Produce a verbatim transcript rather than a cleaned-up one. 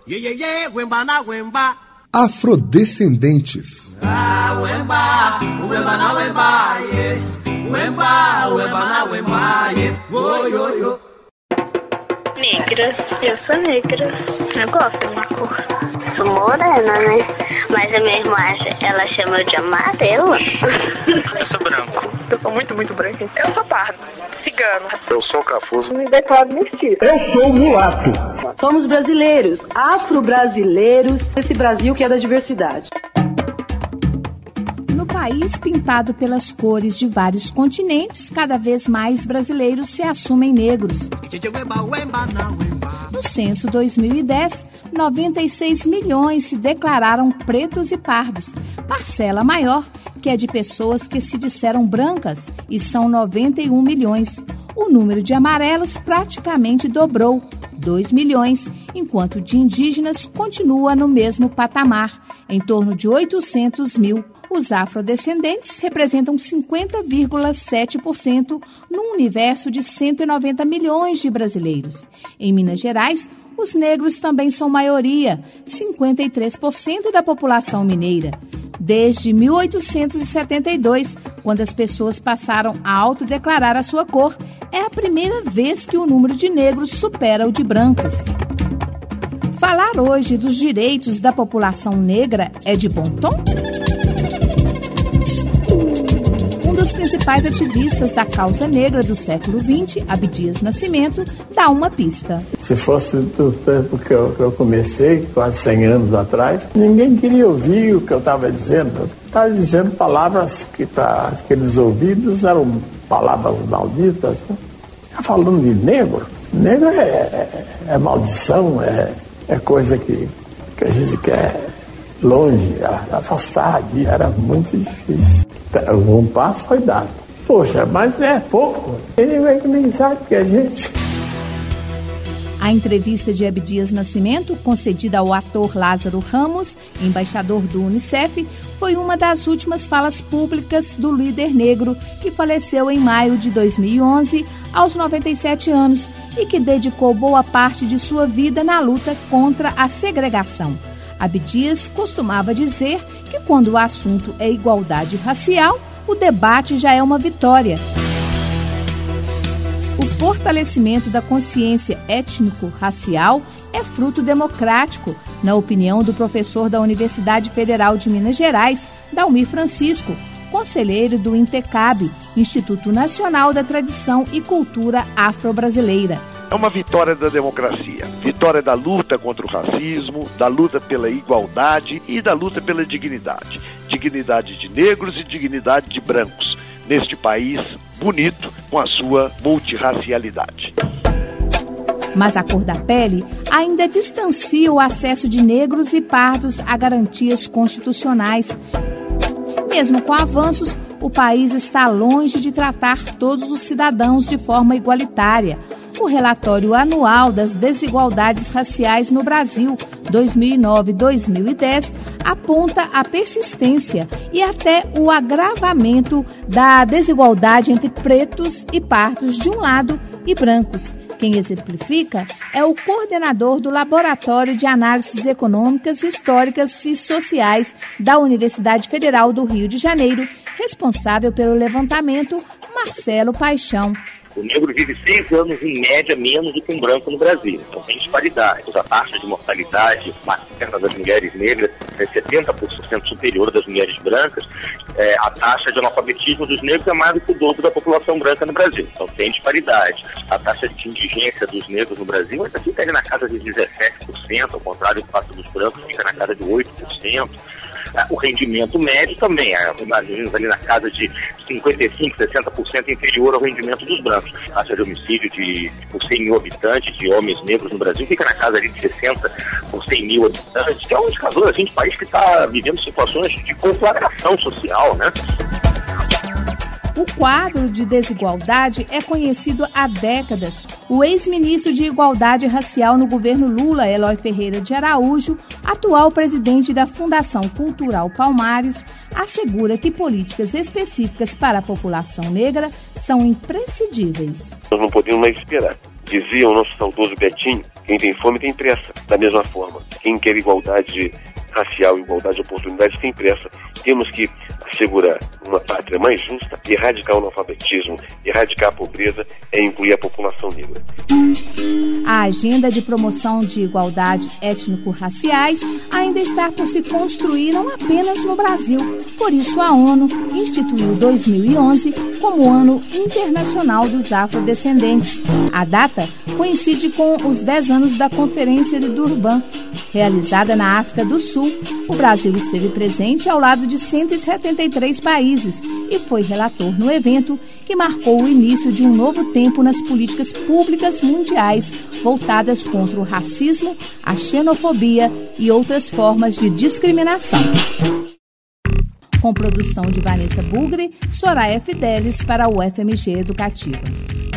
Afrodescendentes. Negra, eu sou negra, eu gosto da minha cor. Sou morena, né? Mas a minha irmã, ela chama eu de amarela. Eu sou branco. Eu sou muito, muito branco. Eu sou pardo, cigano. Eu sou cafuso. Me declaro mestiço. Eu sou mulato. Somos brasileiros, afro-brasileiros, esse Brasil que é da diversidade. No país pintado pelas cores de vários continentes, cada vez mais brasileiros se assumem negros. No censo dois mil e dez, noventa e seis milhões se declararam pretos e pardos, parcela maior que é de pessoas que se disseram brancas, e são noventa e um milhões. O número de amarelos praticamente dobrou, dois milhões, enquanto de indígenas continua no mesmo patamar, em torno de oitocentos mil. Os afrodescendentes representam cinquenta vírgula sete por cento num universo de cento e noventa milhões de brasileiros. Em Minas Gerais, os negros também são maioria, cinquenta e três por cento da população mineira. Desde mil oitocentos e setenta e dois, quando as pessoas passaram a autodeclarar a sua cor, é a primeira vez que o número de negros supera o de brancos. Falar hoje dos direitos da população negra é de bom tom? Um dos principais ativistas da causa negra do século vinte, Abdias Nascimento, dá uma pista. Se fosse do tempo que eu, que eu comecei, quase cem anos atrás, ninguém queria ouvir o que eu estava dizendo. Eu estava dizendo palavras que para aqueles ouvidos eram palavras malditas. Tá falando de negro. Negro é, é, é maldição, é, é coisa que, que a gente quer longe, afastar. Era muito difícil. Um passo foi dado. Poxa, mas é pouco. Ele vai que nem sabe que é gente. A entrevista de Abdias Nascimento, concedida ao ator Lázaro Ramos, embaixador do Unicef, foi uma das últimas falas públicas do líder negro que faleceu em maio de dois mil e onze, aos noventa e sete anos, e que dedicou boa parte de sua vida na luta contra a segregação. Abdias costumava dizer que quando o assunto é igualdade racial, o debate já é uma vitória. O fortalecimento da consciência étnico-racial é fruto democrático, na opinião do professor da Universidade Federal de Minas Gerais, Dalmir Francisco, conselheiro do INTECAB, Instituto Nacional da Tradição e Cultura Afro-Brasileira. É uma vitória da democracia, vitória da luta contra o racismo, da luta pela igualdade e da luta pela dignidade. Dignidade de negros e dignidade de brancos, neste país bonito com a sua multirracialidade. Mas a cor da pele ainda distancia o acesso de negros e pardos a garantias constitucionais. Mesmo com avanços, o país está longe de tratar todos os cidadãos de forma igualitária. O relatório anual das desigualdades raciais no Brasil, dois mil e nove a dois mil e dez, aponta a persistência e até o agravamento da desigualdade entre pretos e pardos de um lado e brancos. Quem exemplifica é o coordenador do Laboratório de Análises Econômicas, Históricas e Sociais da Universidade Federal do Rio de Janeiro, responsável pelo levantamento, Marcelo Paixão. O negro vive seis anos, em média, menos do que um branco no Brasil. Então tem disparidade. A taxa de mortalidade materna das mulheres negras é setenta por cento superior das mulheres brancas. É, a taxa de analfabetismo dos negros é mais do que o dobro da população branca no Brasil. Então tem disparidade. A taxa de indigência dos negros no Brasil ainda fica ali na casa de dezessete por cento, ao contrário do fato dos brancos, fica na casa de oito por cento. O rendimento médio também, imagina ali na casa de cinquenta e cinco, sessenta por cento inferior ao rendimento dos brancos. A taxa de homicídio de, por cem mil habitantes de homens negros no Brasil fica na casa ali de sessenta por cem mil habitantes, que é um indicador assim, de país que está vivendo situações de conflagração social, né? O quadro de desigualdade é conhecido há décadas. O ex-ministro de Igualdade Racial no governo Lula, Eloy Ferreira de Araújo, atual presidente da Fundação Cultural Palmares, assegura que políticas específicas para a população negra são imprescindíveis. Nós não podemos mais esperar. Dizia o nosso saudoso Betinho Quem tem fome tem pressa, da mesma forma. Quem quer igualdade racial, igualdade de oportunidades, tem pressa. Temos que assegurar uma pátria mais justa, erradicar o analfabetismo, erradicar a pobreza e incluir a população negra. A agenda de promoção de igualdade étnico-raciais ainda está por se construir não apenas no Brasil. Por isso, a ONU instituiu dois mil e onze como Ano Internacional dos Afrodescendentes. A data coincide com os dez anos da Conferência de Durban, realizada na África do Sul. O Brasil esteve presente ao lado de cento e setenta e três países e foi relator no evento que marcou o início de um novo tempo nas políticas públicas mundiais voltadas contra o racismo, a xenofobia e outras formas de discriminação. Com produção de Vanessa Bugre, Soraya Fidelis para o U F M G Educativa.